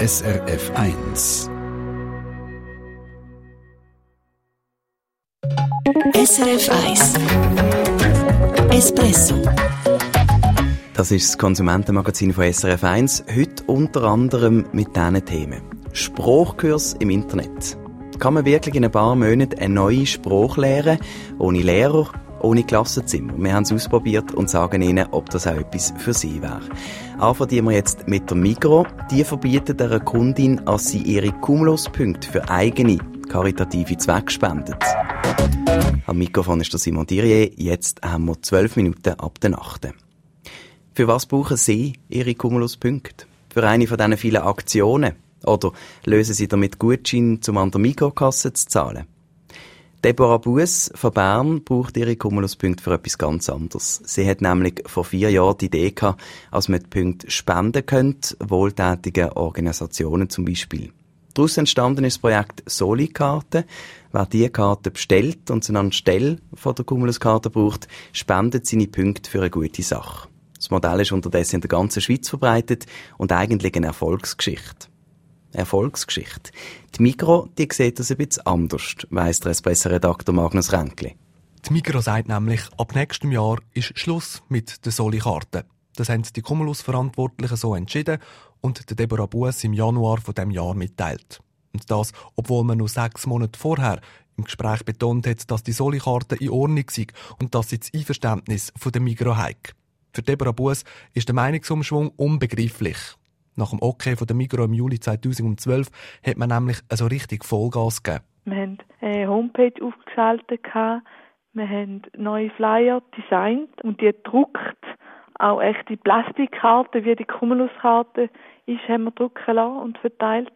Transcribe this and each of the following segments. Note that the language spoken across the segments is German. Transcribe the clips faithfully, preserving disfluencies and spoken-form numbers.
S R F eins. S R F eins Espresso. Das ist das Konsumentenmagazin von S R F eins. Heute unter anderem mit diesen Themen. Sprachkurs im Internet. Kann man wirklich in ein paar Monaten eine neue Sprache lernen, ohne Lehrer, ohne Klassenzimmer? Wir haben es ausprobiert und sagen Ihnen, ob das auch etwas für Sie wäre. Anfangen wir jetzt mit der Migros. Die verbietet einer Kundin, dass sie ihre Cumulus-Punkte für eigene karitative Zwecke spendet. Am Mikrofon ist der Simon Thirier. Jetzt haben wir zwölf Minuten ab der Nacht. Für was brauchen Sie Ihre Cumulus-Punkte? Für eine von diesen vielen Aktionen? Oder lösen Sie damit Gutschein, um an der Migros-Kasse zu zahlen? Deborah Buess von Bern braucht ihre Cumulus-Punkte für etwas ganz anderes. Sie hat nämlich vor vier Jahren die Idee gehabt, dass man die Punkte spenden könnte, wohltätigen Organisationen zum Beispiel. Daraus entstanden ist das Projekt Soli-Karte. Wer diese Karte bestellt und sie anstelle von der Cumulus-Karte braucht, spendet seine Punkte für eine gute Sache. Das Modell ist unterdessen in der ganzen Schweiz verbreitet und eigentlich eine Erfolgsgeschichte. Erfolgsgeschichte. Die Migros, die sieht das ein bisschen anders, weiss der Espresso-Redakteur Magnus Ränkli. Die Migros sagt nämlich, ab nächstem Jahr ist Schluss mit der Soli-Karte. Das haben die Cumulus-Verantwortlichen so entschieden und der Deborah Buess im Januar von diesem Jahr mitteilt. Und das, obwohl man nur sechs Monate vorher im Gespräch betont hat, dass die Soli-Karte in Ordnung sei und dass sie das Einverständnis von der Migros hat. Für Deborah Buess ist der Meinungsumschwung unbegreiflich. Nach dem Okay von der Migros im Juli zweitausendzwölf hat man nämlich so richtig Vollgas gegeben. Wir haben eine Homepage aufgeschaltet, wir haben neue Flyer designt und die gedruckt. Auch echte Plastikkarten, wie die Cumulus-Karte ist, haben wir drucken lassen und verteilt.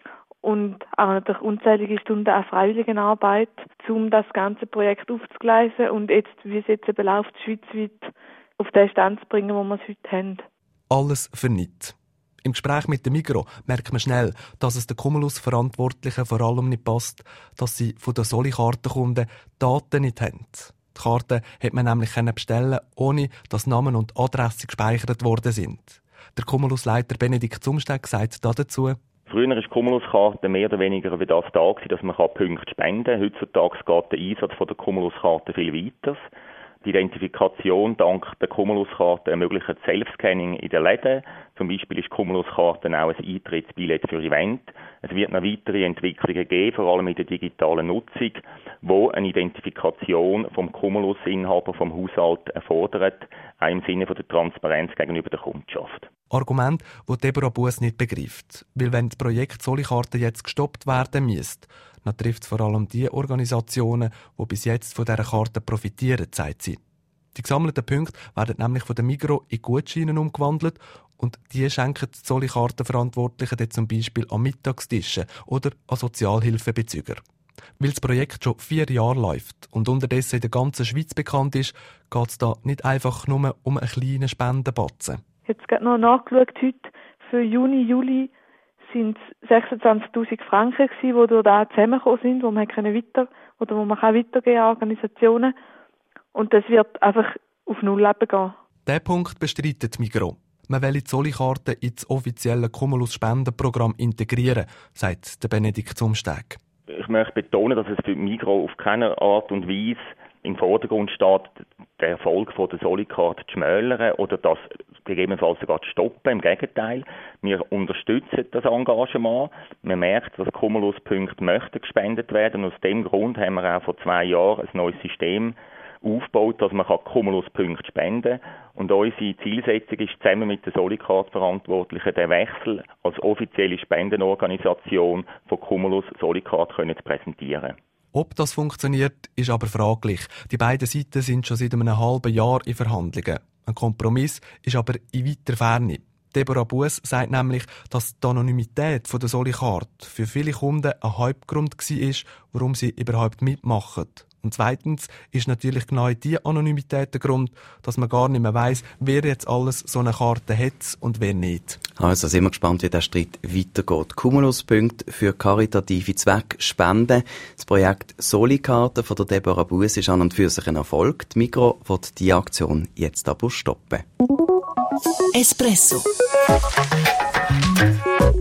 Und auch natürlich unzählige Stunden an Freiwilligenarbeit, um das ganze Projekt aufzugleisen und jetzt, wie es jetzt eben läuft, schweizweit auf den Stand zu bringen, wo wir es heute haben. Alles für nichts. Im Gespräch mit der Migros merkt man schnell, dass es den Cumulus-Verantwortlichen vor allem nicht passt, dass sie von den Soli-Kartenkunden Daten nicht haben. Die Karten konnte man nämlich bestellen, ohne dass Namen und Adresse gespeichert worden sind. Der Cumulus-Leiter Benedikt Zumsteg sagt dazu: Früher war die Cumulus-Karte mehr oder weniger wie das da, dass man Punkte spenden kann. Heutzutage geht der Einsatz von der Cumulus-Karte viel weiter. Die Identifikation dank der Cumulus-Karte ermöglicht Self-Scanning in den Läden. Zum Beispiel ist die Cumulus-Karte auch ein Eintrittsbillett für Event. Es wird noch weitere Entwicklungen geben, vor allem in der digitalen Nutzung, wo eine Identifikation vom Cumulus-Inhaber vom Haushalt erfordert, auch im Sinne von der Transparenz gegenüber der Kundschaft. Argument, das Deborah Buess nicht begreift. Weil wenn das Projekt Soli-Karte jetzt gestoppt werden müsste, dann trifft es vor allem die Organisationen, die bis jetzt von dieser Karte profitieren, sagt sie. Die gesammelten Punkte werden nämlich von der Migros in Gutscheine umgewandelt und die schenken die Soli-Karten-Verantwortlichen dann zum Beispiel an Mittagstischen oder an Sozialhilfebezüger. Weil das Projekt schon vier Jahre läuft und unterdessen in der ganzen Schweiz bekannt ist, geht es da nicht einfach nur um einen kleinen Spendenbatzen. Ich habe jetzt gerade noch nachgeschaut, heute für Juni, Juli sind es sechsundzwanzigtausend Franken gewesen, die durch da zusammengekommen sind, wo man können weiter oder wo man kann weitergehen an Organisationen. Und das wird einfach auf Null gehen. Diesen Punkt bestreitet Migros. Man will die Soli-Karte ins offizielle Cumulus-Spendenprogramm integrieren, sagt der Benedikt Zumsteg. Ich möchte betonen, dass es für Migros auf keine Art und Weise im Vordergrund steht, den Erfolg von der Soli-Karte zu schmälern oder das gegebenenfalls sogar zu stoppen. Im Gegenteil, wir unterstützen das Engagement. Man merkt, dass Cumulus-Punkte möchten gespendet werden. Und aus dem Grund haben wir auch vor zwei Jahren ein neues System aufgebaut, dass man Cumulus-Punkte spenden kann. Und unsere Zielsetzung ist, zusammen mit den Soli-Karte-Verantwortlichen den Wechsel als offizielle Spendenorganisation von Cumulus Soli-Karte zu präsentieren. Ob das funktioniert, ist aber fraglich. Die beiden Seiten sind schon seit einem halben Jahr in Verhandlungen. Ein Kompromiss ist aber in weiter Ferne. Deborah Buess sagt nämlich, dass die Anonymität der Soli-Karte für viele Kunden ein Hauptgrund war, warum sie überhaupt mitmachen. Und zweitens ist natürlich genau die Anonymität der Grund, dass man gar nicht mehr weiss, wer jetzt alles so eine Karte hat und wer nicht. Also sind wir gespannt, wie der Streit weitergeht. Cumulus-Punkte für karitative Zwecke spenden. Das Projekt Soli-Karte von der Deborah Buess ist an und für sich ein Erfolg. Die Migros wird diese Aktion jetzt aber stoppen. Espresso.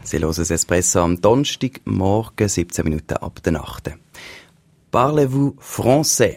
Sie hören das Espresso am Donnerstag, morgen siebzehn Minuten ab der Nacht. Parlez-vous français?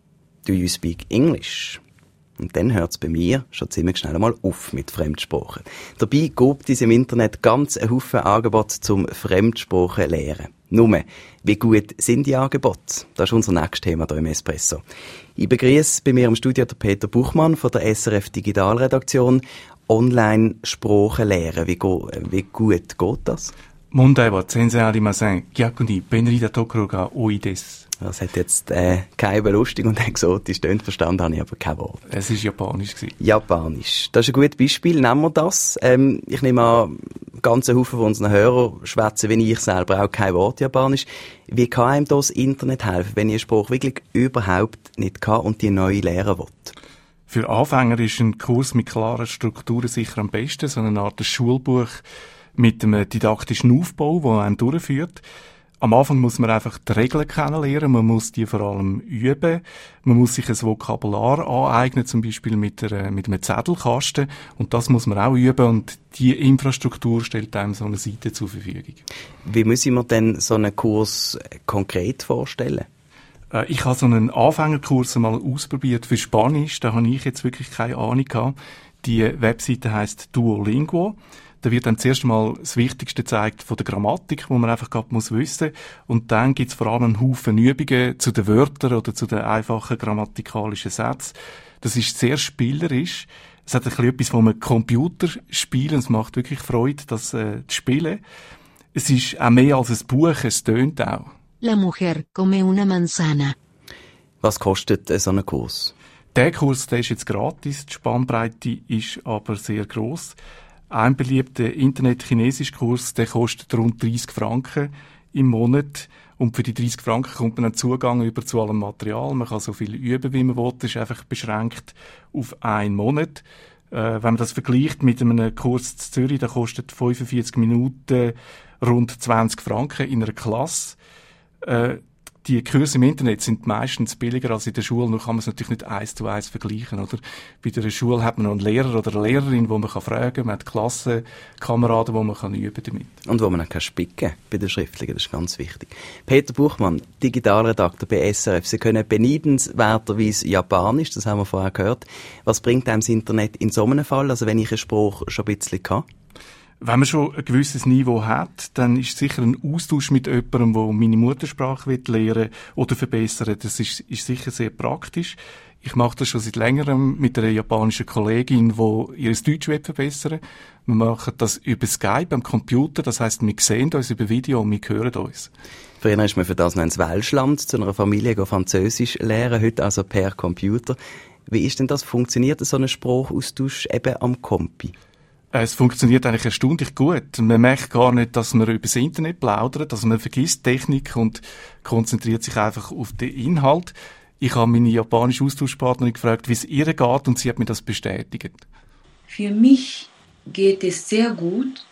Do you speak English? Und dann hört es bei mir schon ziemlich schnell mal auf mit Fremdsprachen. Dabei gibt es im Internet ganz einen Haufen Angebote zum Fremdsprachen lernen. Nur, wie gut sind die Angebote? Das ist unser nächstes Thema hier im Espresso. Ich begrüße bei mir im Studio den Peter Buchmann von der S R F Digitalredaktion. Online-Sprachen lernen, wie, go- wie gut geht das? 問題は全然ありません。逆に便利なところが多いです。 Das hat jetzt äh, keine lustig und exotisch tönt, verstanden habe ich aber kein Wort. Es war Japanisch. Japanisch. Das ist ein gutes Beispiel. Nehmen wir das. Ähm, ich nehme an, ganze Haufen von unseren Hörern schwätzen, wie ich selber auch kein Wort Japanisch. Wie kann einem das Internet helfen, wenn ich eine Sprache wirklich überhaupt nicht kann und die neu lernen will? Für Anfänger ist ein Kurs mit klaren Strukturen sicher am besten, so eine Art Schulbuch mit einem didaktischen Aufbau, der einen durchführt. Am Anfang muss man einfach die Regeln kennenlernen, man muss die vor allem üben, man muss sich ein Vokabular aneignen, zum Beispiel mit, der, mit einem Zettelkasten, und das muss man auch üben, und die Infrastruktur stellt einem so eine Seite zur Verfügung. Wie muss ich mir denn so einen Kurs konkret vorstellen? Ich habe so einen Anfängerkurs mal ausprobiert für Spanisch, da habe ich jetzt wirklich keine Ahnung gehabt. Die Webseite heisst Duolingo. Da wird dann zuerst mal das Wichtigste gezeigt von der Grammatik, wo man einfach gerade muss wissen. Und dann gibt's vor allem einen Haufen Übungen zu den Wörtern oder zu den einfachen grammatikalischen Sätzen. Das ist sehr spielerisch. Es hat ein bisschen etwas von einem Computerspielen. Es macht wirklich Freude, das äh, zu spielen. Es ist auch mehr als ein Buch, es tönt auch. La mujer come una manzana. Was kostet so ein Kurs? Der Kurs, der ist jetzt gratis, die Spannbreite ist aber sehr gross. Ein beliebter Internet-Chinesisch-Kurs, der kostet rund dreissig Franken im Monat. Und für die dreissig Franken kommt man einen Zugang über zu allem Material. Man kann so viel üben, wie man will. Das ist einfach beschränkt auf einen Monat. Äh, wenn man das vergleicht mit einem Kurs in Zürich, der kostet fünfundvierzig Minuten rund zwanzig Franken in einer Klasse. Äh, die Kurse im Internet sind meistens billiger als in der Schule, nur kann man es natürlich nicht eins zu eins vergleichen, oder? Bei der Schule hat man noch einen Lehrer oder eine Lehrerin, wo man kann fragen, man hat Klassenkameraden, wo man kann üben damit. Und wo man auch kann spicken bei den Schriftlichen, das ist ganz wichtig. Peter Buchmann, Digitalredakteur bei S R F, Sie können beneidenswerterweise Japanisch, das haben wir vorher gehört. Was bringt einem das Internet in so einem Fall, also wenn ich eine Sprache schon ein bisschen kann? Wenn man schon ein gewisses Niveau hat, dann ist sicher ein Austausch mit jemandem, der meine Muttersprache lernen will oder verbessern. Das ist, ist sicher sehr praktisch. Ich mache das schon seit längerem mit einer japanischen Kollegin, die ihr Deutsch verbessern will. Wir machen das über Skype am Computer, das heisst, wir sehen uns über Video und wir hören uns. Früher ist man für das noch ins Welschland zu einer Familie Französisch lernen, heute also per Computer. Wie ist denn das? Funktioniert so ein Sprachaustausch eben am Compi? Es funktioniert eigentlich erstaunlich gut. Man merkt gar nicht, dass man über das Internet plaudert, dass man vergisst Technik und konzentriert sich einfach auf den Inhalt. Ich habe meine japanische Austauschpartnerin gefragt, wie es ihr geht, und sie hat mir das bestätigt. Für mich geht es sehr gut,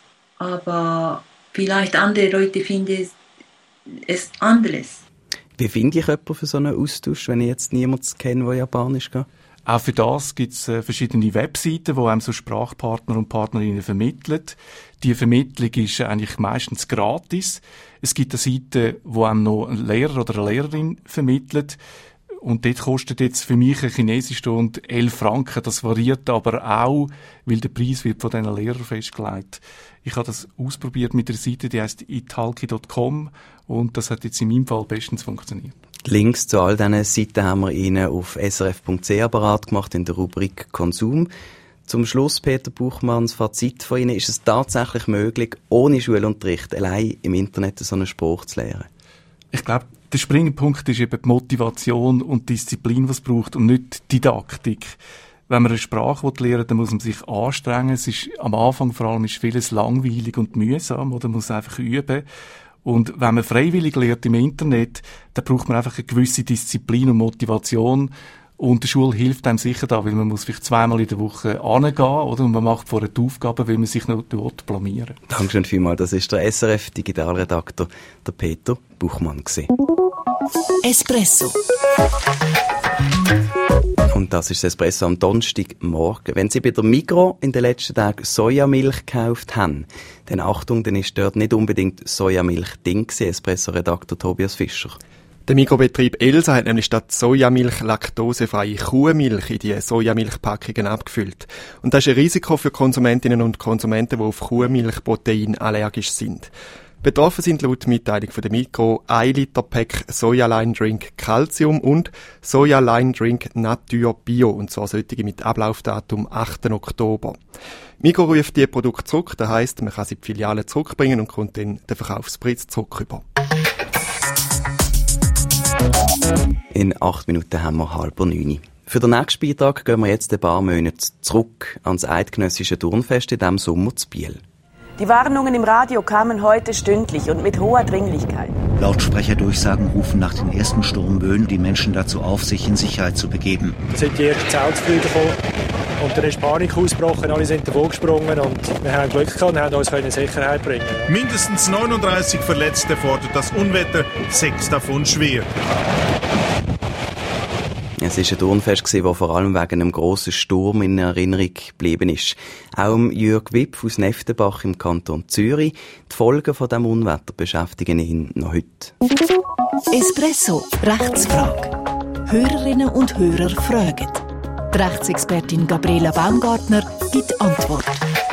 aber vielleicht andere Leute finden es anderes. Wie finde ich jemanden für so einen Austausch, wenn ich jetzt niemanden kenne, der Japanisch kann? Auch für das gibt es äh, verschiedene Webseiten, die einem so Sprachpartner und Partnerinnen vermitteln. Die Vermittlung ist eigentlich meistens gratis. Es gibt eine Seite, die einem noch ein Lehrer oder eine Lehrerin vermittelt. Und dort kostet jetzt für mich eine Chinesischstunde elf Franken. Das variiert aber auch, weil der Preis wird von diesen Lehrern festgelegt. Ich habe das ausprobiert mit der Seite, die heisst italki Punkt com, und das hat jetzt in meinem Fall bestens funktioniert. Links zu all diesen Seiten haben wir Ihnen auf s r f punkt c h parat gemacht in der Rubrik Konsum. Zum Schluss, Peter Buchmann, das Fazit von Ihnen: Ist es tatsächlich möglich, ohne Schulunterricht allein im Internet so eine Sprache zu lernen? Ich glaube, der springende Punkt ist eben die Motivation und die Disziplin, die es braucht, und nicht die Didaktik. Wenn man eine Sprache lernen will, dann muss man sich anstrengen. Es ist, am Anfang vor allem ist vieles langweilig und mühsam, oder man muss einfach üben. Und wenn man freiwillig lernt im Internet, dann braucht man einfach eine gewisse Disziplin und Motivation. Und die Schule hilft einem sicher da, weil man muss vielleicht zweimal in der Woche hingehen, oder? Und man macht vorher die Aufgaben, weil man sich noch blamieren will. Dankeschön vielmals. Das ist der S R F Digitalredakteur, der Peter Buchmann gewesen. Espresso. Und das ist das Espresso am Donnerstagmorgen. Wenn Sie bei der Migros in den letzten Tagen Sojamilch gekauft haben, dann Achtung, dann ist dort nicht unbedingt Sojamilch drin gewesen, Espresso-Redakteur Tobias Fischer. Der Mikrobetrieb Elsa hat nämlich statt Sojamilch laktosefreie Kuhmilch in die Sojamilchpackungen abgefüllt. Und das ist ein Risiko für Konsumentinnen und Konsumenten, die auf Kuhmilchprotein allergisch sind. Betroffen sind laut Mitteilung von der Migros ein Liter Pack Sojaline Drink Calcium und Sojaline Drink Natur Bio, und zwar solche mit Ablaufdatum achten Oktober. Migros ruft die Produkte zurück, das heisst, man kann sie in die Filiale zurückbringen und kommt dann den Verkaufspreis zurück über. In acht Minuten haben wir halb neun. Für den nächsten Beitrag gehen wir jetzt ein paar Monate zurück ans Eidgenössische Turnfest in diesem Sommer zu Biel. Die Warnungen im Radio kamen heute stündlich und mit hoher Dringlichkeit. Lautsprecherdurchsagen rufen nach den ersten Sturmböen die Menschen dazu auf, sich in Sicherheit zu begeben. Es sind die ersten Zeltflüge gekommen und dann ist Panik ausgebrochen, alle sind davon gesprungen und wir haben Glück gehabt und haben uns in Sicherheit bringen. Mindestens neununddreißig Verletzte fordert das Unwetter, sechs davon schwer. Es war ein Turnfest, das vor allem wegen einem grossen Sturm in Erinnerung geblieben ist. Auch Jürg Wipf aus Neftenbach im Kanton Zürich. Die Folgen von diesem Unwetter beschäftigen ihn noch heute. Espresso, Rechtsfrage. Hörerinnen und Hörer fragen. Die Rechtsexpertin Gabriela Baumgartner gibt Antwort.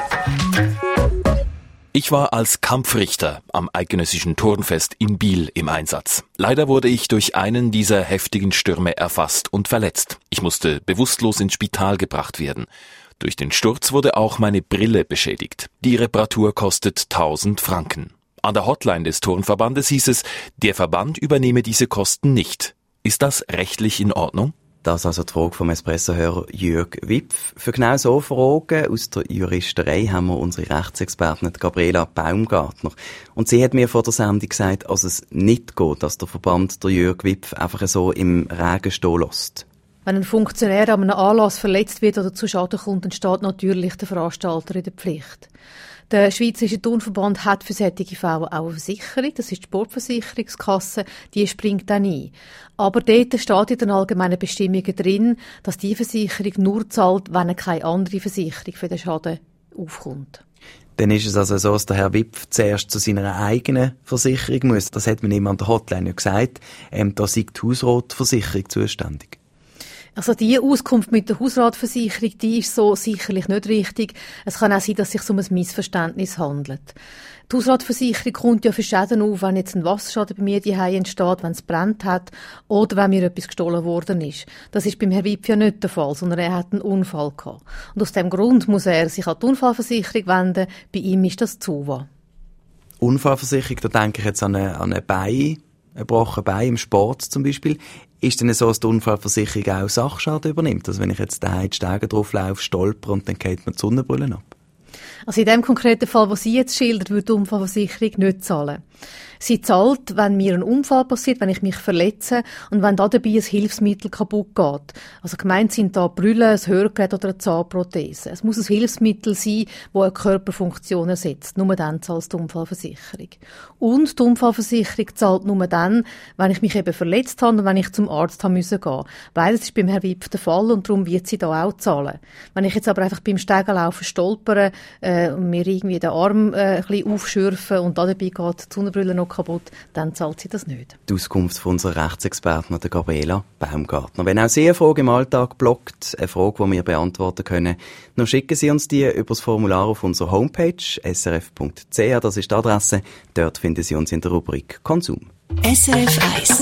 Ich war als Kampfrichter am Eidgenössischen Turnfest in Biel im Einsatz. Leider wurde ich durch einen dieser heftigen Stürme erfasst und verletzt. Ich musste bewusstlos ins Spital gebracht werden. Durch den Sturz wurde auch meine Brille beschädigt. Die Reparatur kostet tausend Franken. An der Hotline des Turnverbandes hieß es, der Verband übernehme diese Kosten nicht. Ist das rechtlich in Ordnung? Das also die Frage vom Espresso-Hörer Jürg Wipf. Für genau so Fragen aus der Juristerei haben wir unsere Rechtsexpertin Gabriela Baumgartner. Und sie hat mir vor der Sendung gesagt, dass es nicht geht, dass der Verband der Jürg Wipf einfach so im Regen stehen lässt. Wenn ein Funktionär an einem Anlass verletzt wird oder zu Schaden kommt, dann steht natürlich der Veranstalter in der Pflicht. Der Schweizerische Turnverband hat für solche Fälle auch eine Versicherung, das ist die Sportversicherungskasse, die springt dann ein. Aber dort steht in den allgemeinen Bestimmungen drin, dass die Versicherung nur zahlt, wenn keine andere Versicherung für den Schaden aufkommt. Dann ist es also so, dass der Herr Wipf zuerst zu seiner eigenen Versicherung muss. Das hat man ihm an der Hotline ja gesagt. Ähm, da sei die Hausratversicherung zuständig. Also die Auskunft mit der Hausratversicherung, die ist so sicherlich nicht richtig. Es kann auch sein, dass es sich um ein Missverständnis handelt. Die Hausratversicherung kommt ja für Schäden auf, wenn jetzt ein Wasserschaden bei mir daheim entsteht, wenn es brennt hat oder wenn mir etwas gestohlen worden ist. Das ist beim Herrn Wipf ja nicht der Fall, sondern er hat einen Unfall gehabt. Und aus dem Grund muss er sich an die Unfallversicherung wenden. Bei ihm ist das Zuwa. Unfallversicherung, da denke ich jetzt an eine, an eine Bein, ein gebrochenes Bein im Sport zum Beispiel. Ist denn so, dass die Unfallversicherung auch Sachschaden übernimmt? Also wenn ich jetzt daheim die Stege drauf laufe, stolper und dann geht mir die Sonnenbrille ab? Also in dem konkreten Fall, was Sie jetzt schildern, würde die Unfallversicherung nicht zahlen. Sie zahlt, wenn mir ein Unfall passiert, wenn ich mich verletze und wenn da dabei ein Hilfsmittel kaputt geht. Also gemeint sind da Brille, ein Hörgerät oder eine Zahnprothese. Es muss ein Hilfsmittel sein, das eine Körperfunktion ersetzt. Nur dann zahlt die Unfallversicherung. Und die Unfallversicherung zahlt nur dann, wenn ich mich eben verletzt habe und wenn ich zum Arzt haben müssen gehen. Beides ist beim Herrn Wipf der Fall und darum wird sie da auch zahlen. Wenn ich jetzt aber einfach beim Stegenlaufen stolpere äh, und mir irgendwie den Arm äh, ein bisschen aufschürfe und dabei geht die Sonnenbrille noch kaputt, dann zahlt sie das nicht. Die Auskunft von unserer Rechtsexpertin, der Gabriela Baumgartner. Wenn auch Sie eine Frage im Alltag blockt, eine Frage, die wir beantworten können, dann schicken Sie uns die über das Formular auf unserer Homepage s r f punkt c h. Das ist die Adresse. Dort finden Sie uns in der Rubrik Konsum. S R F eins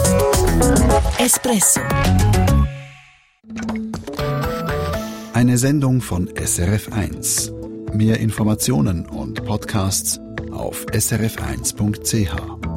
Espresso. Eine Sendung von S R F eins. Mehr Informationen und Podcasts auf s r f eins punkt c h.